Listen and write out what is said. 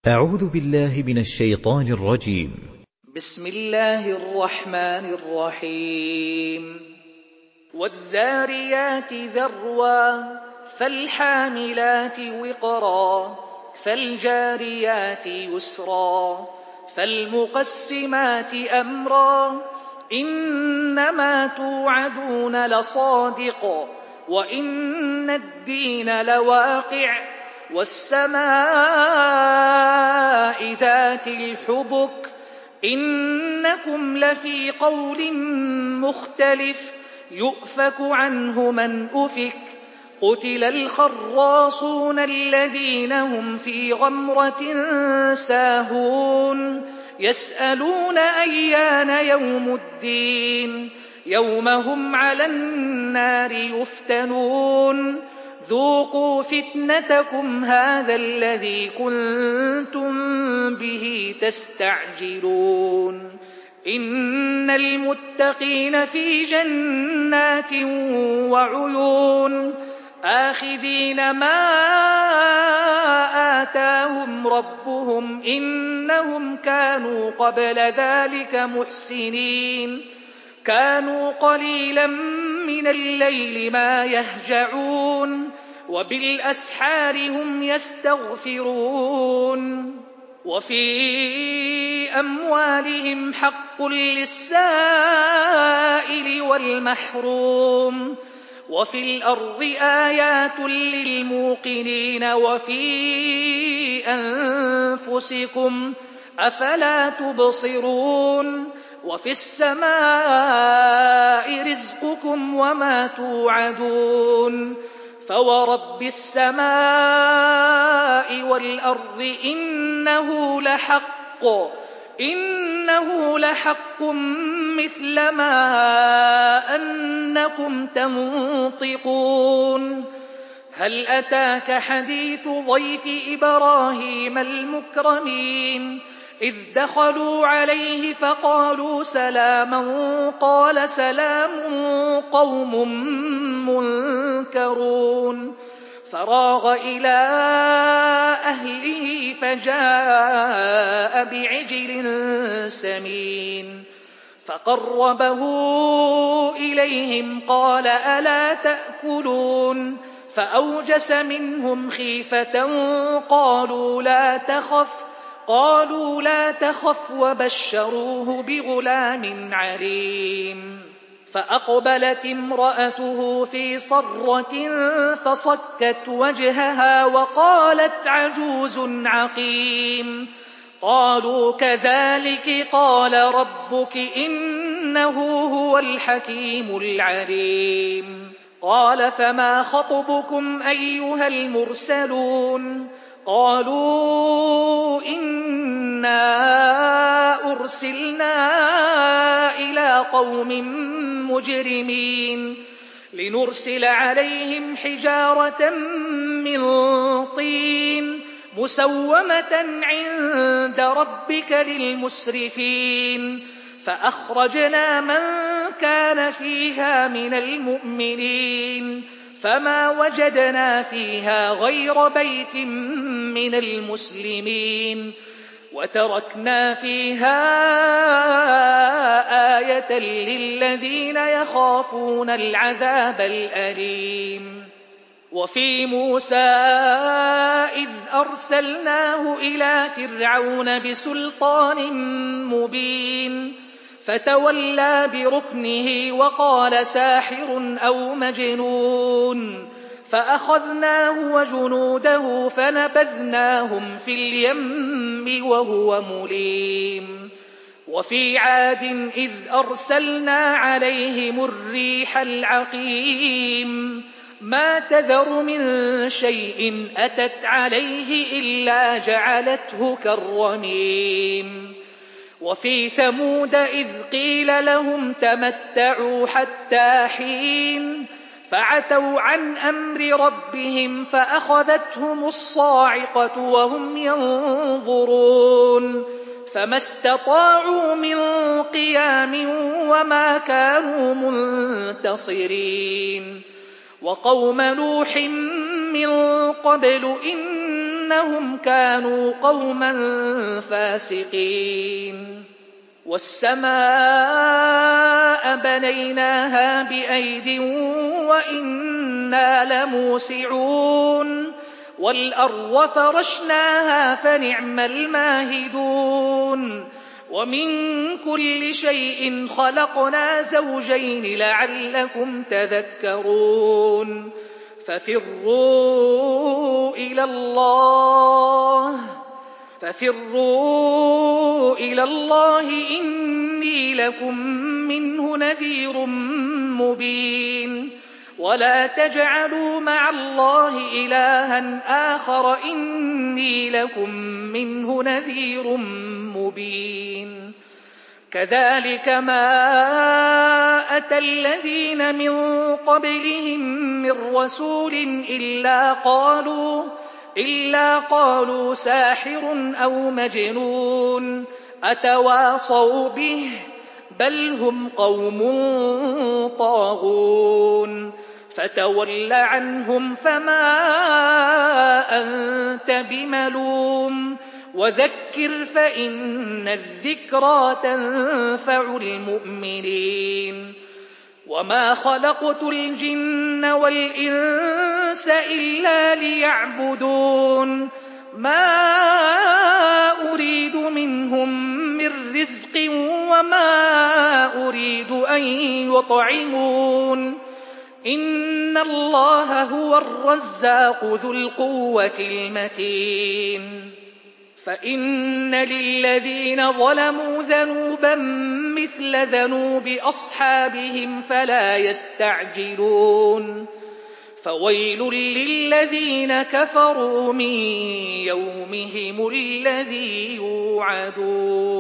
أعوذ بالله من الشيطان الرجيم. بسم الله الرحمن الرحيم. والذاريات ذروا فالحاملات وقرا فالجاريات يسرا فالمقسمات أمرا إنما توعدون لصادق وإن الدين لواقع والسماء ذات الحبك إنكم لفي قول مختلف يؤفك عنه من أفك قتل الخراصون الذين هم في غمرة ساهون يسألون أيان يوم الدين يوم هم على النار يفتنون ذوقوا فتنتكم هذا الذي كنتم به تستعجلون إن المتقين في جنات وعيون آخذين ما آتاهم ربهم إنهم كانوا قبل ذلك محسنين كانوا قليلا من الليل ما يهجعون وبالأسحار هم يستغفرون وفي أموالهم حق للسائل والمحروم وفي الأرض آيات للموقنين وفي أنفسكم أفلا تبصرون وفي السماء رزقكم وما توعدون فورب السماء والأرض إنه لحق مثل ما أنكم تنطقون هل أتاك حديث ضيف إبراهيم المكرمين إذ دخلوا عليه فقالوا سلاما قال سلام قوم منكرون فراغ إلى أهله فجاء بعجل سمين فقربه إليهم قال ألا تأكلون فأوجس منهم خيفة قالوا لا تخف وبشروه بغلام عليم فأقبلت امرأته في صرة فصكت وجهها وقالت عجوز عقيم قالوا كذلك قال ربك إنه هو الحكيم العليم قال فما خطبكم أيها المرسلون قالوا إنا أرسلنا إلى قوم مجرمين لنرسل عليهم حجارة من طين مسومة عند ربك للمسرفين فأخرجنا من كان فيها من المؤمنين فما وجدنا فيها غير بيت من المسلمين وتركنا فيها آية للذين يخافون العذاب الأليم وفي موسى إذ أرسلناه إلى فرعون بسلطان مبين فتولى بركنه وقال ساحر أو مجنون فأخذناه وجنوده فنبذناهم في اليم وهو مليم وفي عاد إذ أرسلنا عليهم الريح العقيم ما تذر من شيء أتت عليه إلا جعلته كالرميم وفي ثمود إذ قيل لهم تمتعوا حتى حين فعتوا عن أمر ربهم فأخذتهم الصاعقة وهم ينظرون فما استطاعوا من قيام وما كانوا منتصرين وقوم نوح من قبل إنهم كانوا قوما فاسقين والسماء بنيناها بأيد وإنا لموسعون والأرض فرشناها فنعم الماهدون ومن كل شيء خلقنا زوجين لعلكم تذكرون ففروا إلى الله إني لكم منه نذير مبين ولا تجعلوا مع الله إلها آخر إني لكم منه نذير مبين كذلك ما أتى الذين من قبلهم من رسول إلا قالوا ساحر أو مجنون أتواصوا به بل هم قوم طاغون فتول عنهم فما أنت بملوم وذكر فإن الذكرى تنفع المؤمنين وما خلقت الجن والإنس إلا ليعبدون ما أريد منهم من رزق وما أريد أن يطعمون إن الله هو الرزاق ذو القوة المتين فإن للذين ظلموا ذنوبا مثل ذنوب أصحابهم فلا يستعجلون فويل للذين كفروا من يومهم الذي يوعدون